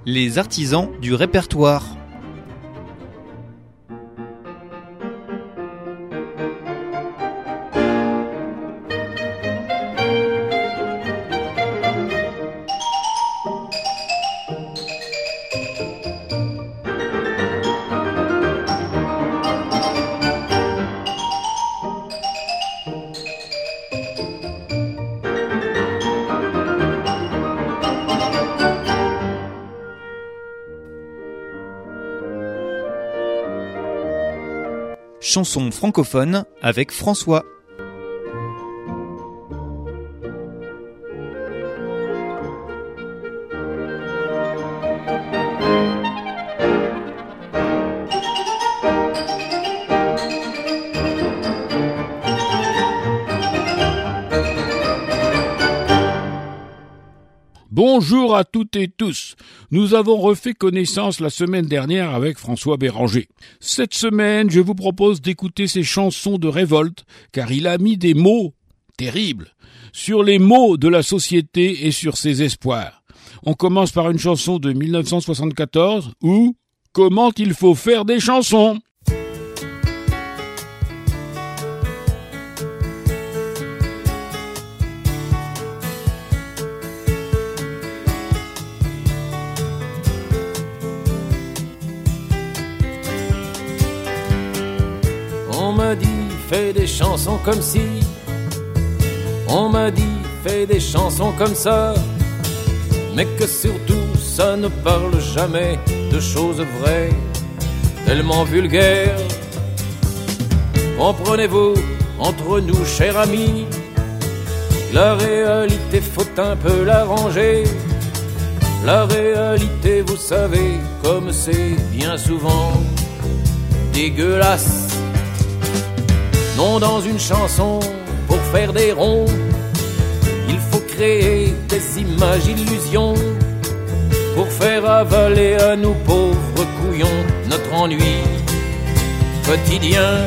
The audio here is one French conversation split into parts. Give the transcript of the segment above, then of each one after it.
Les artisans du répertoire. Chanson francophone avec François. Bonjour à toutes et tous. Nous avons refait connaissance la semaine dernière avec François Béranger. Cette semaine, je vous propose d'écouter ses chansons de révolte, car il a mis des mots terribles sur les maux de la société et sur ses espoirs. On commence par une chanson de 1974 où « Comment il faut faire des chansons ?» On m'a dit, fais des chansons comme si. On m'a dit, fais des chansons comme ça. Mais que surtout, ça ne parle jamais de choses vraies, tellement vulgaires. Comprenez-vous, entre nous, chers amis, la réalité, faut un peu l'arranger. La réalité, vous savez, comme c'est bien souvent dégueulasse. Non, dans une chanson, pour faire des ronds, il faut créer des images illusions, pour faire avaler à nous pauvres couillons notre ennui quotidien.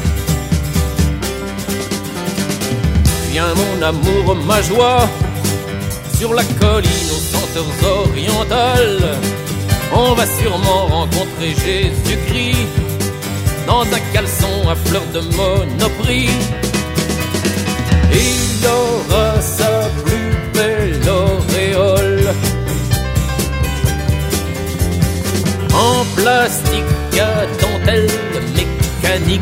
Viens mon amour, ma joie, sur la colline aux senteurs orientales, on va sûrement rencontrer Jésus-Christ dans un caleçon à fleur de Monoprix. Il aura sa plus belle auréole en plastique à dentelle mécanique.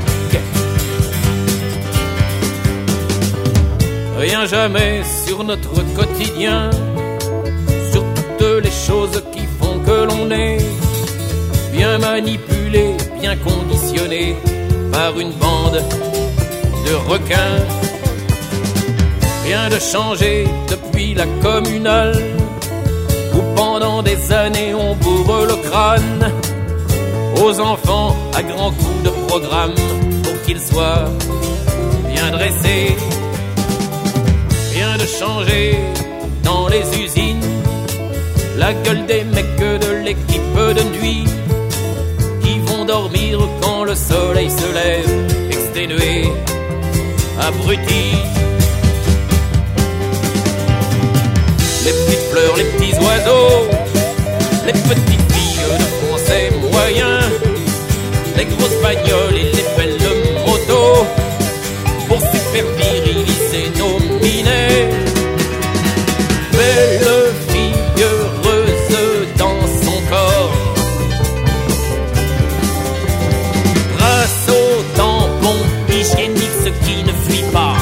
Rien jamais sur notre quotidien, sur toutes les choses qui font que l'on est bien manipulé, bien conditionné par une bande de requins. Rien de changé depuis la communale, où pendant des années on bourre le crâne aux enfants à grands coups de programme pour qu'ils soient bien dressés. Rien de changé dans les usines, la gueule des mecs de l'équipe de nuit qui vont dormir quand le soleil se lève, exténués, abrutis. Les petites fleurs, les petits oiseaux, les petites filles de français moyens, les grosses bagnoles et les belles motos, pour super viriliser nos minets. Belle fille heureuse dans son corps, grâce au tampon hygiénique, ce qui ne fuit pas.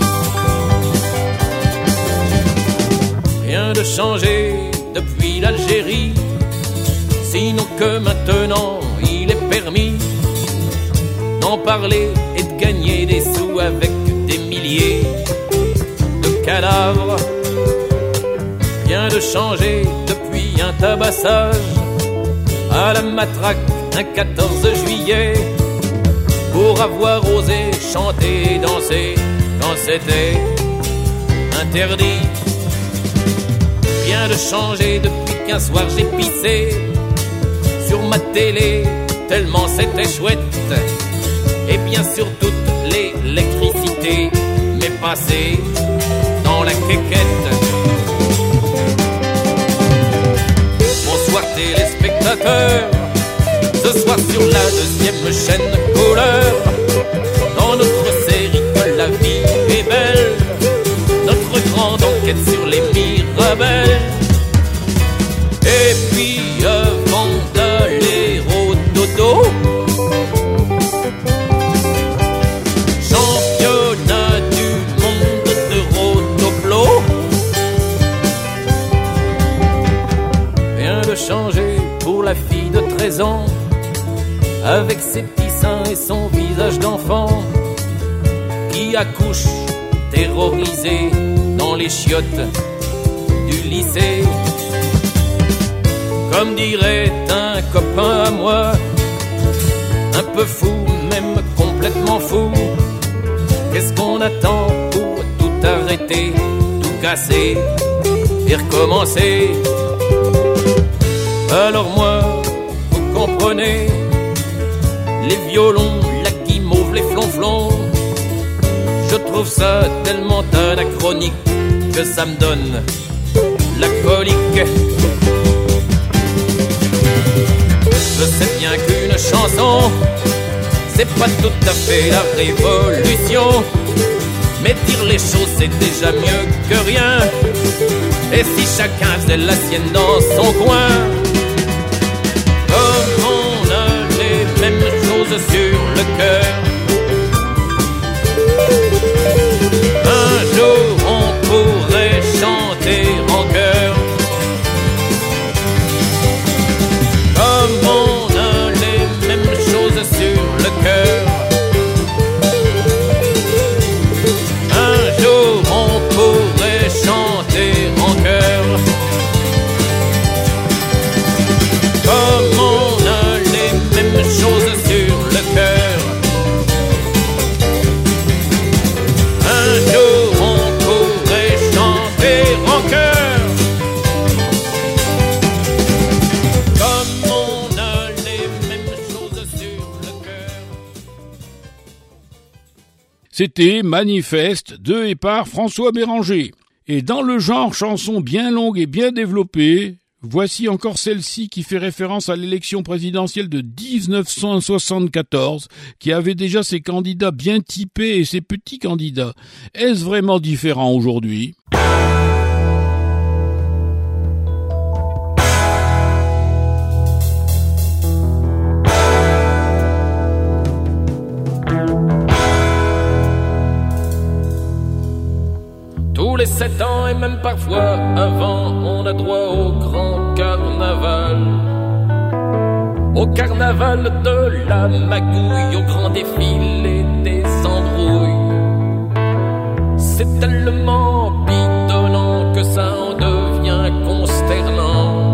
Rien de changé depuis l'Algérie, sinon que maintenant il est permis d'en parler et de gagner des sous avec des milliers de cadavres. Rien de changé depuis un tabassage à la matraque un 14 juillet pour avoir osé chanter et danser quand c'était interdit. Rien de changé depuis qu'un soir j'ai pissé sur ma télé tellement c'était chouette. Et bien sûr toute l'électricité m'est passée dans la quéquette. Bonsoir télé. spectateurs. Ce soir sur la deuxième chaîne couleur, dans notre série que la vie est belle, notre grande enquête sur les Mirabelles. Et puis avant d'aller au dodo, championnat du monde de rotoplo. Rien de changer pour la fille de 13 ans, avec ses petits seins et son visage d'enfant, qui accouche terrorisé dans les chiottes du lycée. Comme dirait un copain à moi, un peu fou, même complètement fou. Qu'est-ce qu'on attend pour tout arrêter, tout casser et recommencer? Alors moi, vous comprenez, les violons, la guimauve, les flonflons, je trouve ça tellement anachronique que ça me donne la colique. Je sais bien qu'une chanson, c'est pas tout à fait la révolution, mais dire les choses c'est déjà mieux que rien. Et si chacun faisait la sienne dans son coin, comme on a les mêmes choses sur le cœur, un jour on pourrait chanter en chœur. Comme on a les mêmes choses sur le cœur, un jour on pourrait chanter en chœur. Comme on a les mêmes choses sur le cœur, un jour on pourrait chanter en chœur. Comme on a les mêmes choses sur le cœur. C'était Manifeste de et par François Béranger. Et dans le genre chanson bien longue et bien développée, voici encore celle-ci qui fait référence à l'élection présidentielle de 1974, qui avait déjà ses candidats bien typés et ses petits candidats. Est-ce vraiment différent aujourd'hui ? Tous les 7 ans et même parfois avant, on a droit au grand carnaval. Au carnaval de la magouille, au grand défilé des embrouilles. C'est tellement bidonnant que ça en devient consternant.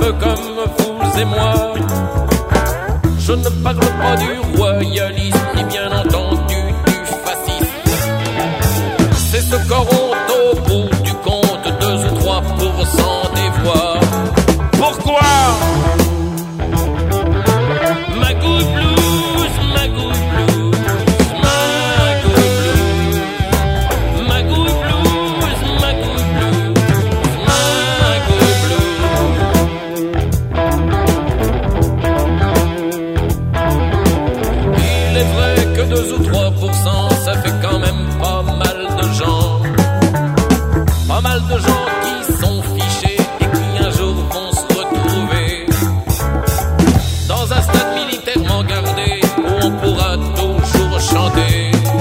peu comme vous et moi. Je ne parle pas du royalisme, ni bien entendu du fascisme. C'est ce qu'auront au bout du compte 2 ou 3% des voix. Pourquoi Magouille blues, magouille blues, magouille blues, magouille blues, magouille blues, magouille blues. Il est vrai que 2 ou 3%, ça fait quand même pas mal de gens. Pas mal de gens qui sont fichés et qui un jour vont se retrouver dans un stade militairement gardé où on pourra toujours chanter.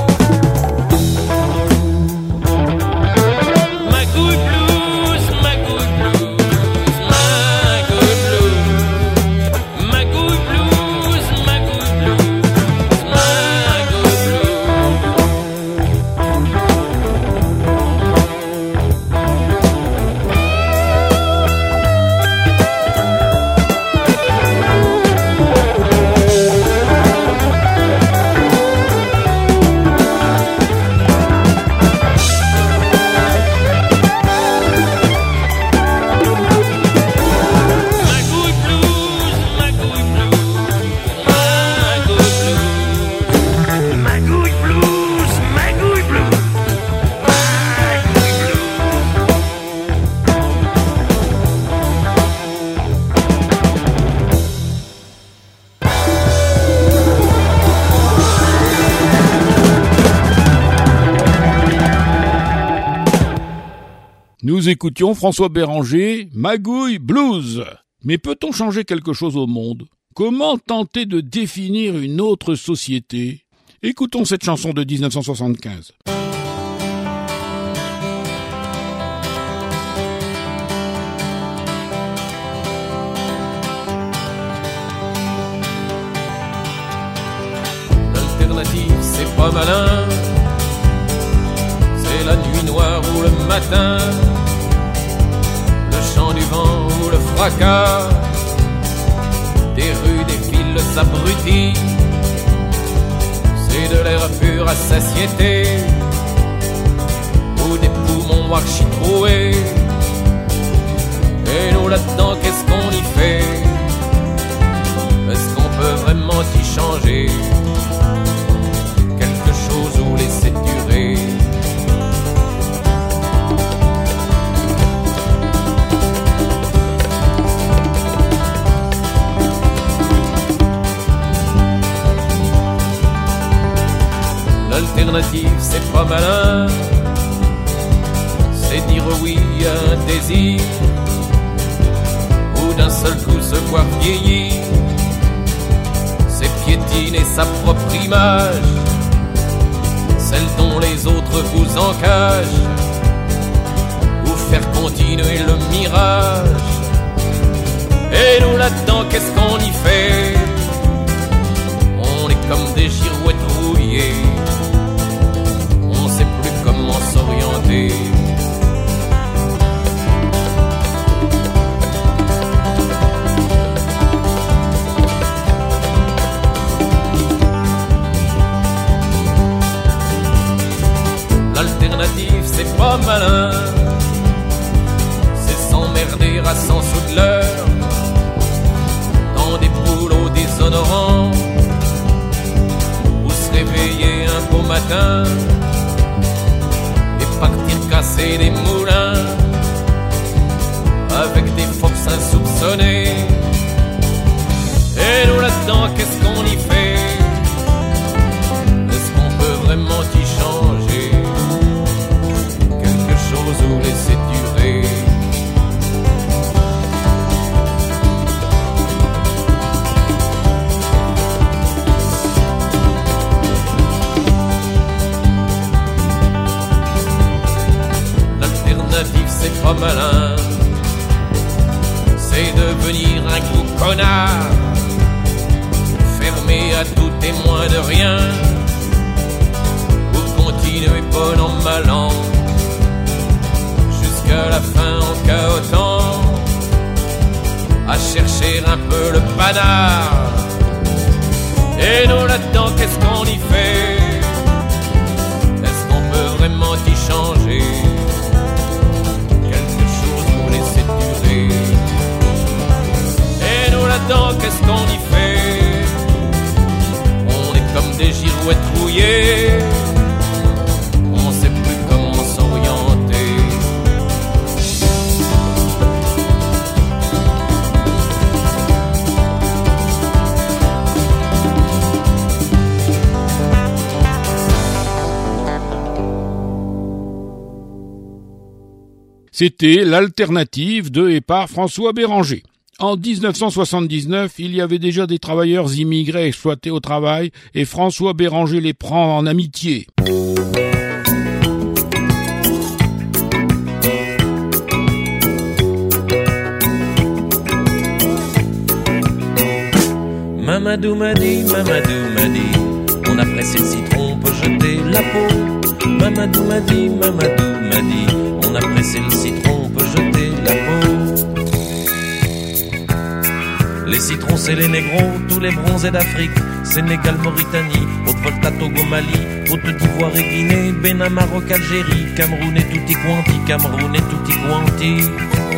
Magouille blues, magouille blues, magouille blues, magouille blues, magouille blues, magouille Nous écoutions François Béranger, Magouille Blues. Mais peut-on changer quelque chose au monde ? Comment tenter de définir une autre société ? Écoutons cette chanson de 1975. L'alternative, c'est pas malin. C'est la nuit noire ou le matin, le chant du vent ou le fracas des rues, des fils abrutis. C'est de l'air pur à satiété ou des poumons archi-troués. Et nous là-dedans, qu'est-ce qu'on y fait? Est-ce qu'on peut vraiment y changer quelque chose ou laisser durer? L'alternative, c'est pas malin. C'est dire oui à un désir ou d'un seul coup se voir vieillir. C'est piétiner sa propre image, celle dont les autres vous encagent, ou faire continuer le mirage. Et nous là-dedans, qu'est-ce qu'on y fait? On est comme des girouettes rouillées, on sait plus comment s'orienter. L'alternative, c'est pas malin, c'est s'emmerder à sens sous de l'heure dans des boulots déshonorants, ou se réveiller un beau matin et partir casser des moulins avec des forces insoupçonnées. Et nous là-dedans, qu'est-ce qu'on y fait? Est-ce qu'on peut vraiment y changer quelque chose ou laisser durer? L'alternative, c'est pas malin, c'est devenir un gros connard, fermé à tout témoin de rien, ou continuer bon an mal an jusqu'à la fin en cahotant, à chercher un peu le panard. Et nous là-dedans, qu'est-ce qu'on y fait? Est-ce qu'on peut vraiment y changer quelque chose pour laisser durer? Et nous là-dedans, qu'est-ce qu'on y fait? On est comme des girouettes rouillées, on sait plus comment s'orienter. C'était l'alternative de et par François Béranger. En 1979, il y avait déjà des travailleurs immigrés exploités au travail et François Béranger les prend en amitié. Mamadou m'a dit, on a pressé le citron, on peut jeter la peau. Mamadou m'a dit, on a pressé le citron, on peut jeter la peau. Les citrons c'est les négros, tous les bronzés d'Afrique, Sénégal, Mauritanie, Haute-Volta, Togo, Mali, Côte d'Ivoire et Guinée, Bénin, Maroc, Algérie, Cameroun et tutti quanti, Cameroun et tutti quanti.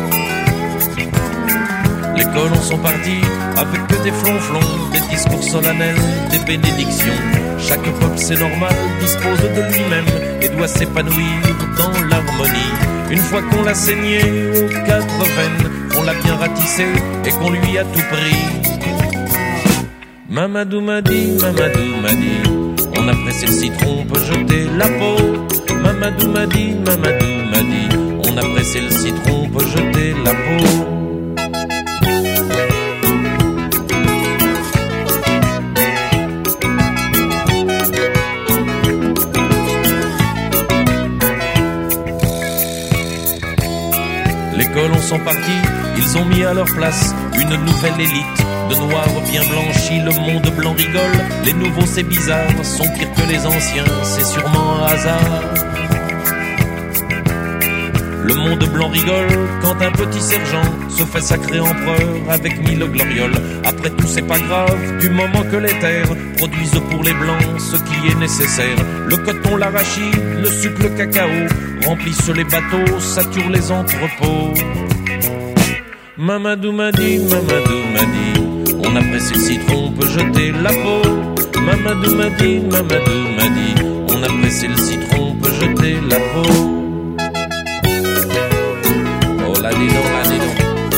Les colons sont partis avec que des flonflons, des discours solennels, des bénédictions. Chaque peuple, c'est normal, dispose de lui-même et doit s'épanouir dans l'harmonie. Une fois qu'on l'a saigné aux 4 veines, qu'on l'a bien ratissé et qu'on lui a tout pris. Mamadou m'a dit, on a pressé le citron, on peut jeter la peau. Mamadou m'a dit, on a pressé le citron, on peut jeter la peau. Les colons sont partis, ils ont mis à leur place une nouvelle élite de noirs bien blanchis. Le monde blanc rigole, les nouveaux c'est bizarre, sont pires que les anciens, c'est sûrement un hasard. Le monde blanc rigole quand un petit sergent se fait sacrer empereur avec 1000 glorioles. Après tout c'est pas grave, du moment que les terres produisent pour les blancs ce qui est nécessaire. Le coton, l'arachide, le sucre, le cacao remplissent les bateaux, saturent les entrepôts. Mamadou m'a dit, on a pressé le citron, on peut jeter la peau. Mamadou m'a dit, on a pressé le citron, on peut jeter la peau. Oh là dis donc, là dis donc.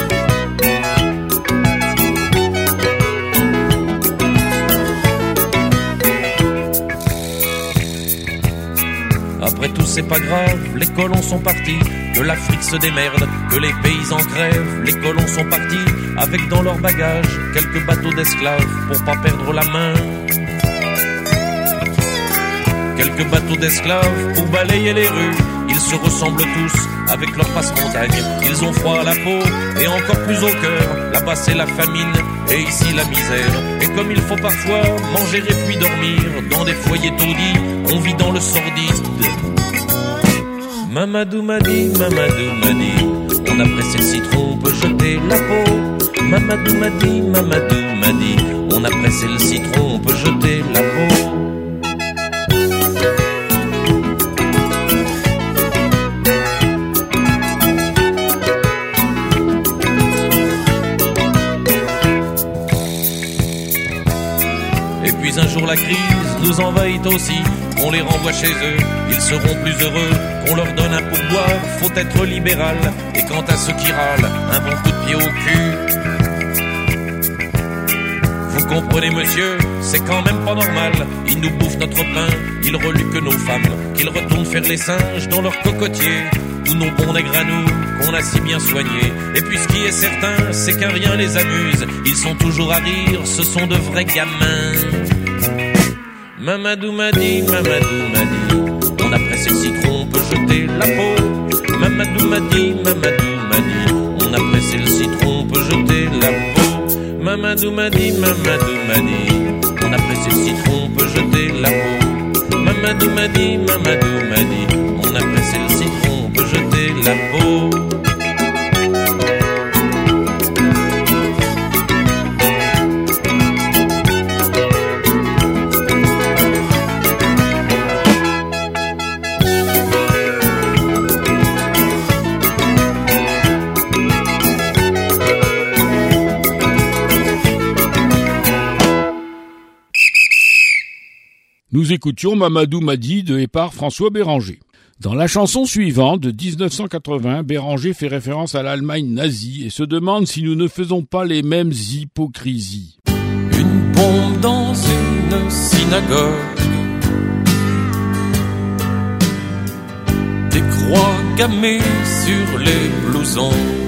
Après tout c'est pas grave, les colons sont partis, que l'Afrique se démerde, que les paysans crèvent. Les colons sont partis avec dans leur bagage quelques bateaux d'esclaves pour pas perdre la main. Quelques bateaux d'esclaves pour balayer les rues. Ils se ressemblent tous avec leur passe-montagne. Ils ont froid à la peau et encore plus au cœur. Là-bas c'est la famine et ici la misère. Et comme il faut parfois manger et puis dormir dans des foyers taudis, on vit dans le sordide. Mamadou m'a dit, on a pressé le citron, on peut jeter la peau. Mamadou m'a dit, on a pressé le citron, on peut jeter la peau. Et puis un jour la crise nous envahit aussi. On les renvoie chez eux, ils seront plus heureux. On leur donne un pourboire, faut être libéral. Et quant à ceux qui râlent, un bon coup de pied au cul. Vous comprenez monsieur, c'est quand même pas normal. Ils nous bouffent notre pain, ils reluent que nos femmes, qu'ils retournent faire les singes dans leurs cocotiers. Tous nos bons nègres à nous, qu'on a si bien soignés. Et puis ce qui est certain, c'est qu'un rien les amuse. Ils sont toujours à rire, ce sont de vrais gamins. Mamadou m'a dit, on a pressé le citron, on peut jeter la peau. Mamadou m'a dit, on a pressé le citron, on peut jeter la peau. Mamadou m'a dit, on a pressé le citron, on peut jeter la peau. Mamadou m'a dit, on a pressé le citron, on peut jeter la peau. Nous écoutions Mamadou Madi et par François Béranger. Dans la chanson suivante de 1980, Béranger fait référence à l'Allemagne nazie et se demande si nous ne faisons pas les mêmes hypocrisies. Une bombe dans une synagogue, des croix gammées sur les blousons,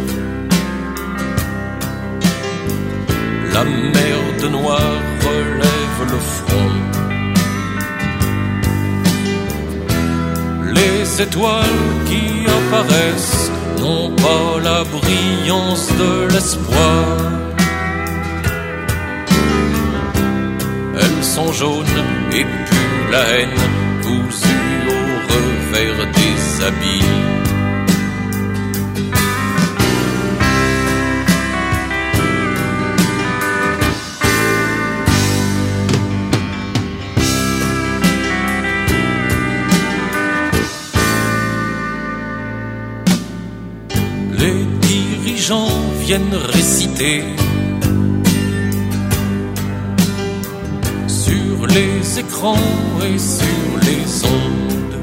la mer de noir relève le front. Les étoiles qui apparaissent n'ont pas la brillance de l'espoir. Elles sont jaunes et puent la haine, cousues au revers des habits. Les gens viennent réciter sur les écrans et sur les ondes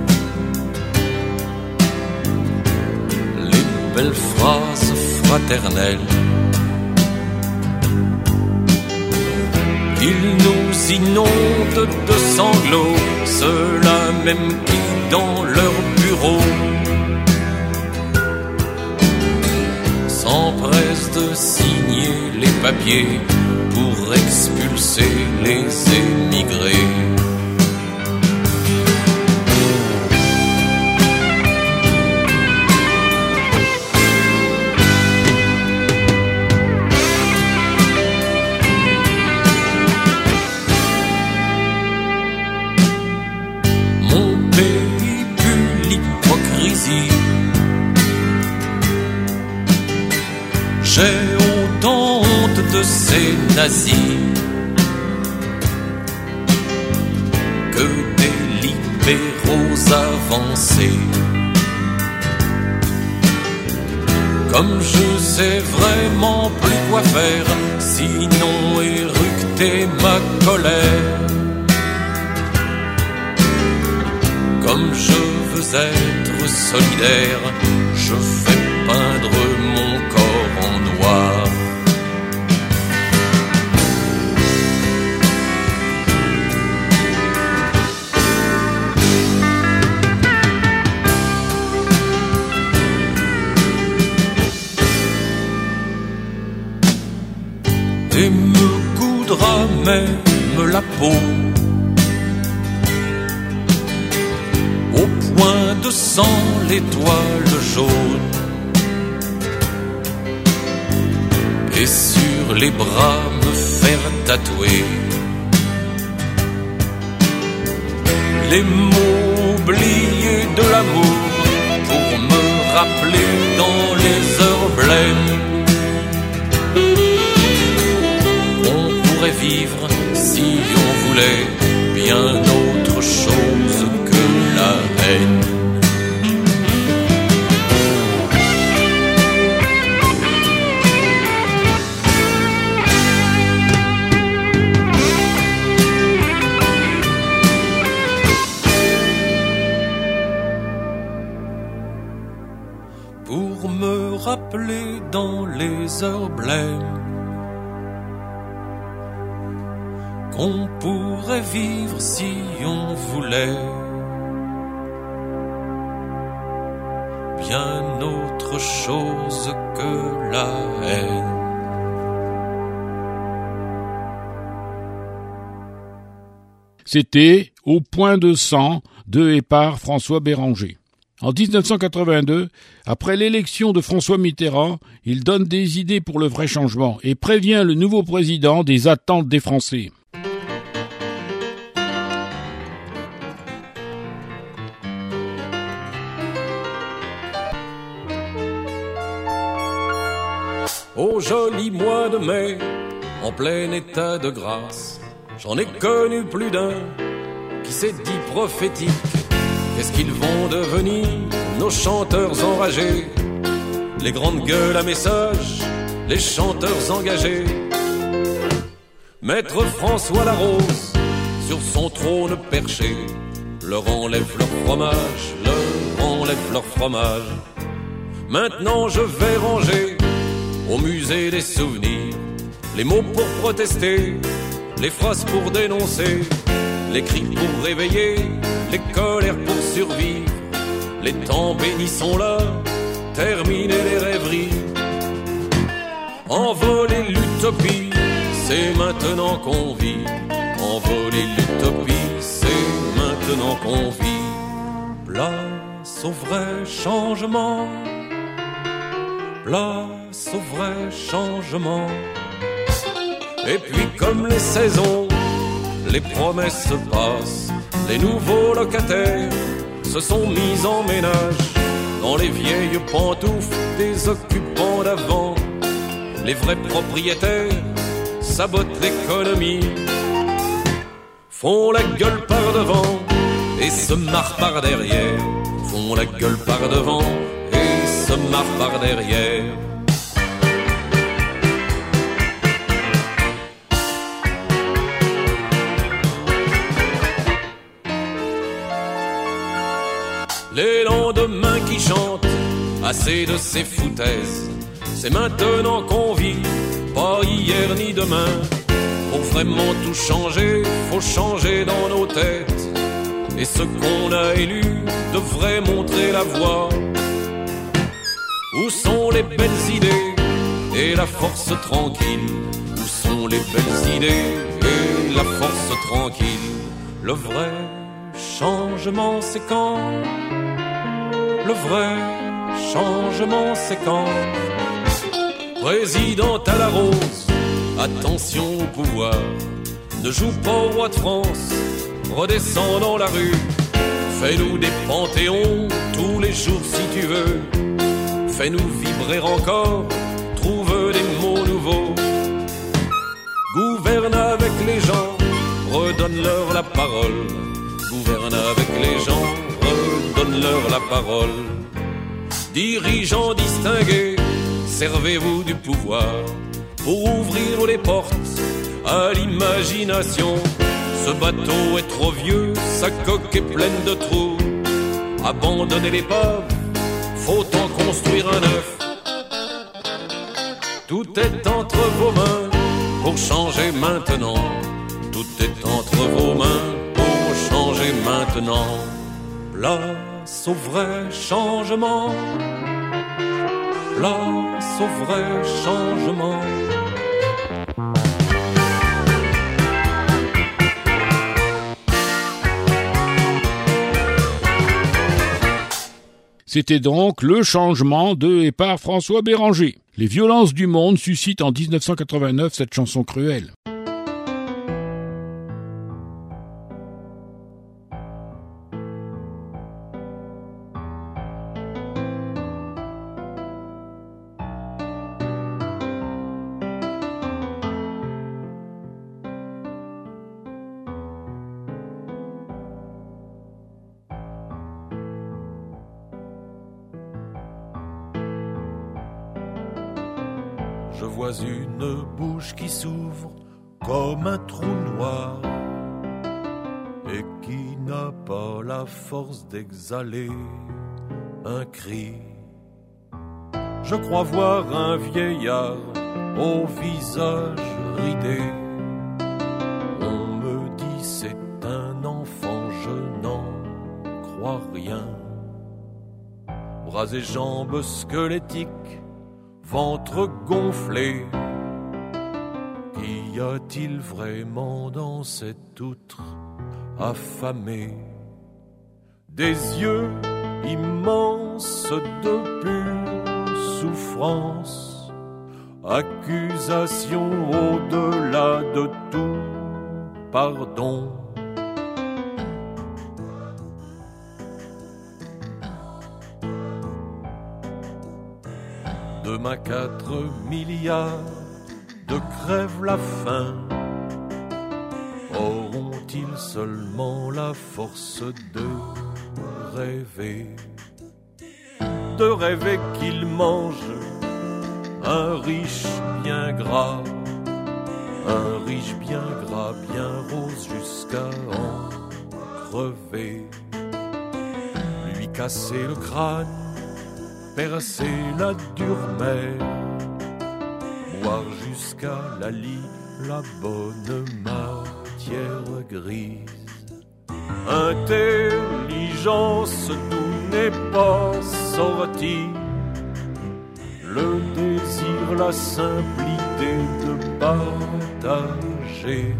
les belles phrases fraternelles. Ils nous inondent de sanglots, ceux-là même qui dans leur bureau s'empresse de signer les papiers pour expulser les émigrés. Mon pays pue l'hypocrisie. J'ai autant honte de ces nazis que des libéraux avancés. Comme je sais vraiment plus quoi faire, sinon éructer ma colère. Comme je veux être solidaire, je fais peindre mon corps en noir. Et me coudra même la peau au point de sang l'étoile jaune. Et sur les bras me faire tatouer les mots oubliés de l'amour pour me rappeler dans les heures blêmes qu'on pourrait vivre si on voulait bien autre chose que la haine. Pour me rappeler dans les heures blêmes qu'on pourrait vivre si on voulait bien autre chose que la haine. C'était Au point de sang de et par François Béranger. En 1982, après l'élection de François Mitterrand, il donne des idées pour le vrai changement et prévient le nouveau président des attentes des Français. Au joli mois de mai, en plein état de grâce, j'en ai connu plus d'un qui s'est dit prophétique. Qu'est-ce qu'ils vont devenir, nos chanteurs enragés, les grandes gueules à message, les chanteurs engagés. Maître François Larose, sur son trône perché, leur enlève leur fromage. Maintenant je vais ranger au musée des souvenirs les mots pour protester, les phrases pour dénoncer, les cris pour réveiller, les colères pour survivre. Les temps bénis sont là, terminer les rêveries. Envoler l'utopie, c'est maintenant qu'on vit. Envoler l'utopie, c'est maintenant qu'on vit. Place au vrai changement, place au vrai changement. Et puis comme les saisons, les promesses se passent. Les nouveaux locataires se sont mis en ménage dans les vieilles pantoufles des occupants d'avant. Les vrais propriétaires sabotent l'économie, font la gueule par devant et se marrent par derrière. Font la gueule par devant et se marrent par derrière. Les lendemains qui chantent, assez de ces foutaises. C'est maintenant qu'on vit, pas hier ni demain. Pour vraiment tout changer, faut changer dans nos têtes. Et ceux qu'on a élus devraient montrer la voie. Où sont les belles idées et la force tranquille? Où sont les belles idées et la force tranquille? Le vrai changement c'est quand? Le vrai changement c'est quand? Président à la rose, attention au pouvoir. Ne joue pas au roi de France, redescends dans la rue. Fais-nous des panthéons tous les jours si tu veux. Fais-nous vibrer encore, trouve des mots nouveaux. Gouverne avec les gens, redonne-leur la parole. Gouverne avec les gens, redonne-leur la parole. Dirigeants distingués, servez-vous du pouvoir pour ouvrir les portes à l'imagination. Ce bateau est trop vieux, sa coque est pleine de trous. Abandonnez l'épave, faut en construire un neuf. Tout est entre vos mains pour changer maintenant. Tout est entre vos mains pour changer maintenant. Place au vrai changement. Place au vrai changement. C'était donc Le Changement de et par François Béranger. Les violences du monde suscitent en 1989 cette chanson cruelle. Je vois une bouche qui s'ouvre comme un trou noir et qui n'a pas la force d'exhaler un cri. Je crois voir un vieillard au visage ridé. On me dit c'est un enfant, je n'en crois rien. Bras et jambes squelettiques, ventre gonflé. Qu'y a-t-il vraiment dans cette outre affamée? Des yeux immenses de pure souffrance, accusation au-delà de tout pardon. Demain 4 milliards de crèvent la faim. Auront-ils seulement la force de rêver qu'ils mangent un riche bien gras un riche bien gras, bien rose jusqu'à en crever. Lui casser le crâne, percer la dure mer, boire jusqu'à la lie la bonne matière grise. Intelligence d'où n'est pas sorti le désir, la simple idée de partager.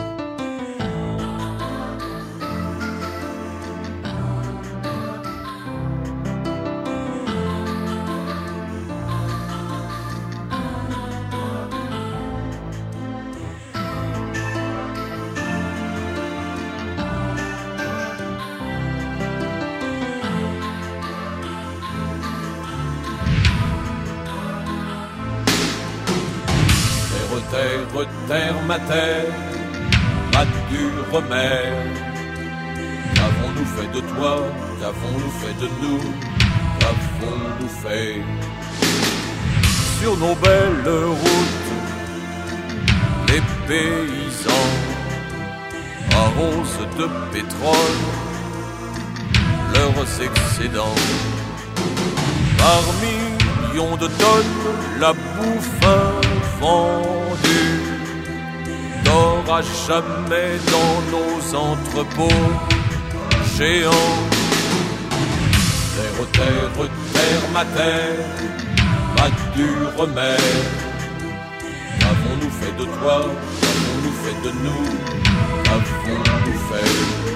Terre, ma terre, ma dure mère, qu'avons-nous fait de toi, qu'avons-nous fait de nous, qu'avons-nous fait? Sur nos belles routes, les paysans arrosent de pétrole leurs excédents. Par millions de tonnes, la bouffe vendue n'aura jamais dans nos entrepôts géants. Terre, terre, terre, ma terre, ma dure mère, qu'avons-nous fait de toi, qu'avons-nous fait de nous, qu'avons-nous fait?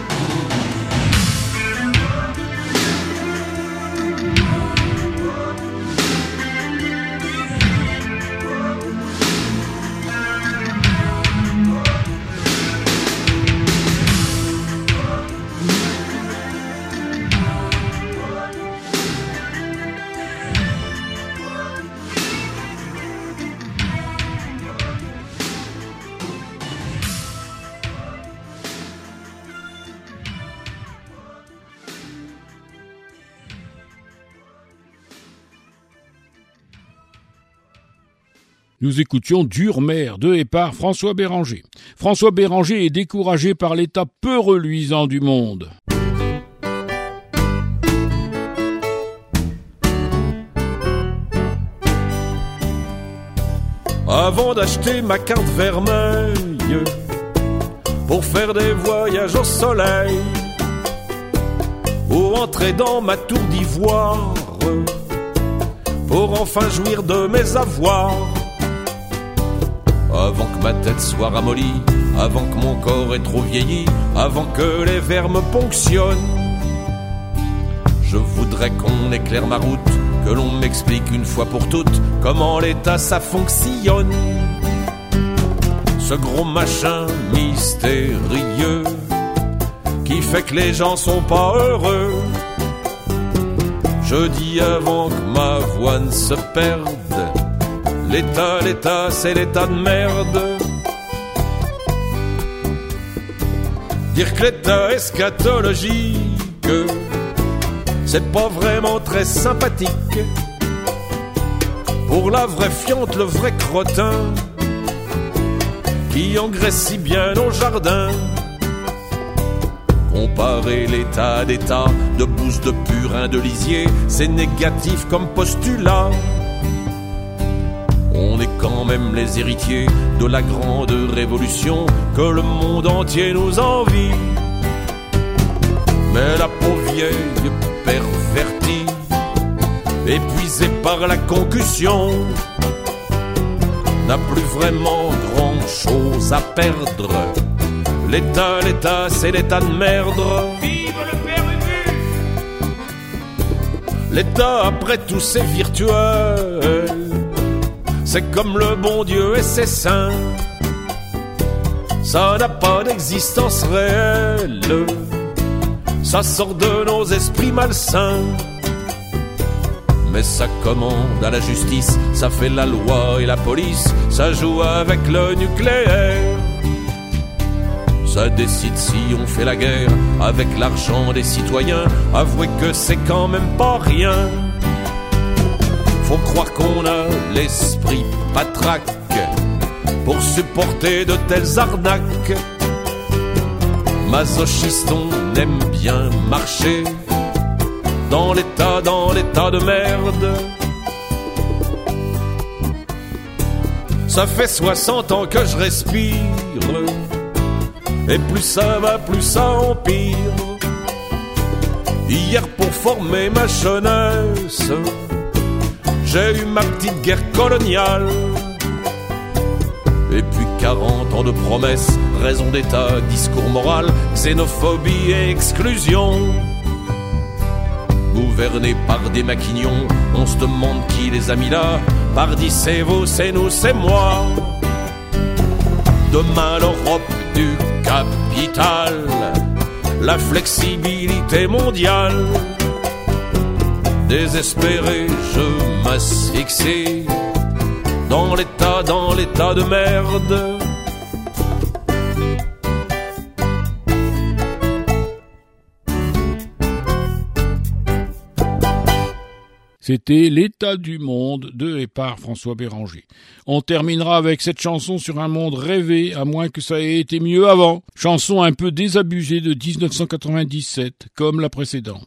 Nous écoutions Dure Mère de et par François Béranger. François Béranger est découragé par l'état peu reluisant du monde. Avant d'acheter ma carte vermeille pour faire des voyages au soleil ou entrer dans ma tour d'ivoire pour enfin jouir de mes avoirs, avant que ma tête soit ramollie, avant que mon corps ait trop vieilli, avant que les vers me ponctionnent, je voudrais qu'on éclaire ma route, que l'on m'explique une fois pour toutes comment l'état ça fonctionne. Ce gros machin mystérieux qui fait que les gens sont pas heureux. Je dis avant que ma voix ne se perde, l'état, c'est l'état de merde. Dire que l'état eschatologique, c'est pas vraiment très sympathique. Pour la vraie fiente, le vrai crottin, qui engraisse si bien nos jardins. Comparer l'état d'état, de bouse, de purin, de lisier, c'est négatif comme postulat. On est quand même les héritiers de la grande révolution que le monde entier nous envie. Mais la pauvre vieille pervertie, épuisée par la concussion, n'a plus vraiment grand chose à perdre. L'état, c'est l'état de merde. Vive le père Ubu! L'état, après tout, c'est virtuel. C'est comme le bon Dieu et ses saints. Ça n'a pas d'existence réelle. Ça sort de nos esprits malsains. Mais ça commande à la justice, ça fait la loi et la police, ça joue avec le nucléaire. Ça décide si on fait la guerre avec l'argent des citoyens. Avouez que c'est quand même pas rien. Faut croire qu'on a l'esprit patraque, pour supporter de telles arnaques. Masochiste, on aime bien marcher dans l'état de merde. Ça fait 60 ans que je respire, et plus ça va, plus ça empire. Hier, pour former ma jeunesse, j'ai eu ma petite guerre coloniale. Et puis 40 ans de promesses, raison d'état, discours moral, xénophobie et exclusion. Gouvernés par des maquignons, on se demande qui les a mis là. Pardi, c'est vous, c'est nous, c'est moi. Demain, l'Europe du capital, la flexibilité mondiale. Désespéré, je m'asphyxie dans l'état de merde. C'était L'état du monde de et par François Béranger. On terminera avec cette chanson sur un monde rêvé, à moins que ça ait été mieux avant. Chanson un peu désabusée de 1997, comme la précédente.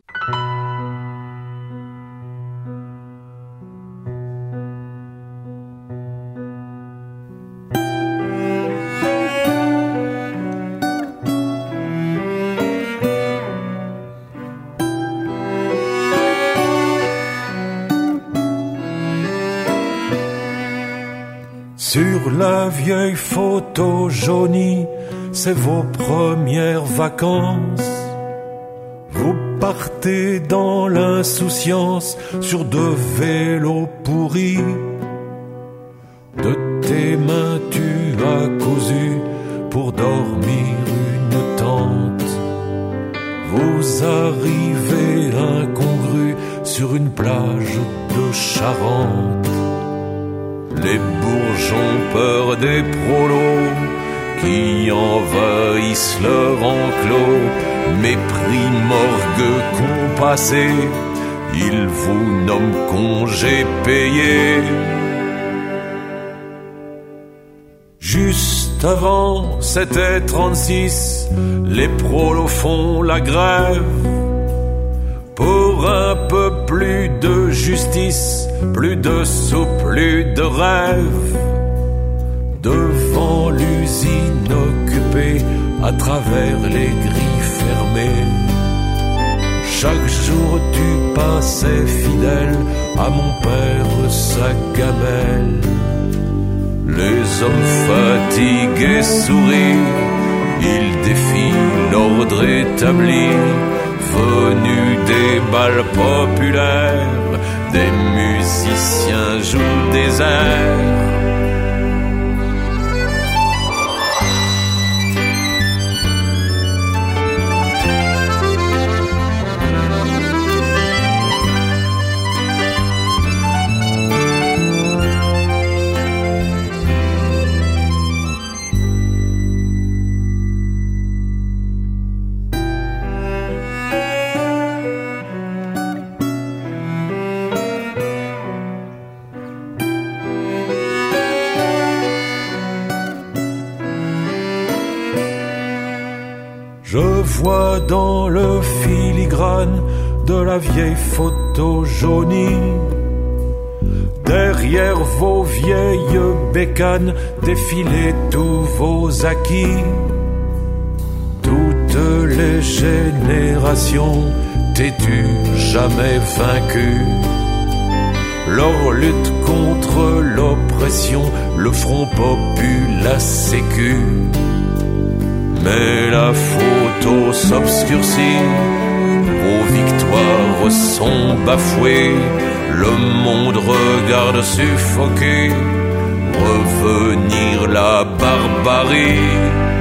Sur la vieille photo jaunie, c'est vos premières vacances. Vous partez dans l'insouciance sur deux vélos pourris. De tes mains tu as cousu pour dormir une tente. Vous arrivez incongru sur une plage de Charente. Les bourgeons peur des prolos qui envahissent leur enclos. Mépris, morgue, compassé, ils vous nomment congé payé. Juste avant, c'était 36, les prolos font la grève. Pour un peu plus de justice, plus de sous, plus de rêve. Devant l'usine occupée, à travers les grilles fermées. Chaque jour tu passais fidèle à mon père sa gamelle. Les hommes fatigués sourient, ils défient l'ordre établi. Venus des bals populaires, des musiciens jouent des airs. Je vois dans le filigrane de la vieille photo jaunie, derrière vos vieilles bécanes, défiler tous vos acquis. Toutes les générations têtues, jamais vaincues, leur lutte contre l'oppression, le front populaire, la sécu. Mais la photo s'obscurcit, vos victoires sont bafouées, le monde regarde suffoqué, revenir la barbarie.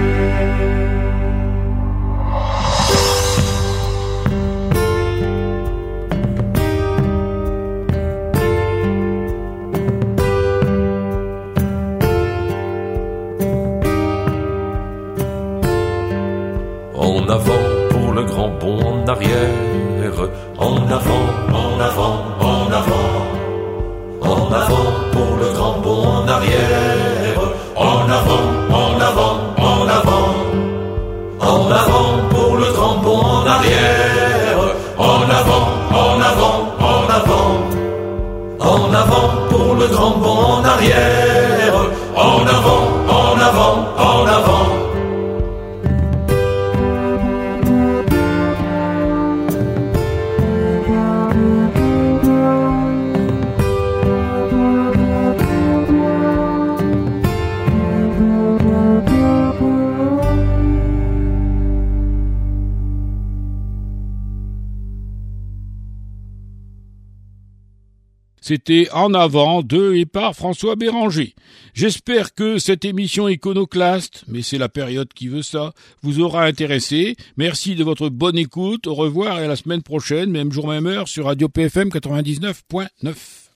En avant pour le grand bond en arrière. En avant, en avant, en avant. En avant pour le grand bond en arrière. En arrière. En avant, en avant, en avant. C'était En avant de et par François Béranger. J'espère que cette émission iconoclaste, mais c'est la période qui veut ça, vous aura intéressé. Merci de votre bonne écoute. Au revoir et à la semaine prochaine, même jour, même heure, sur Radio PFM 99.9.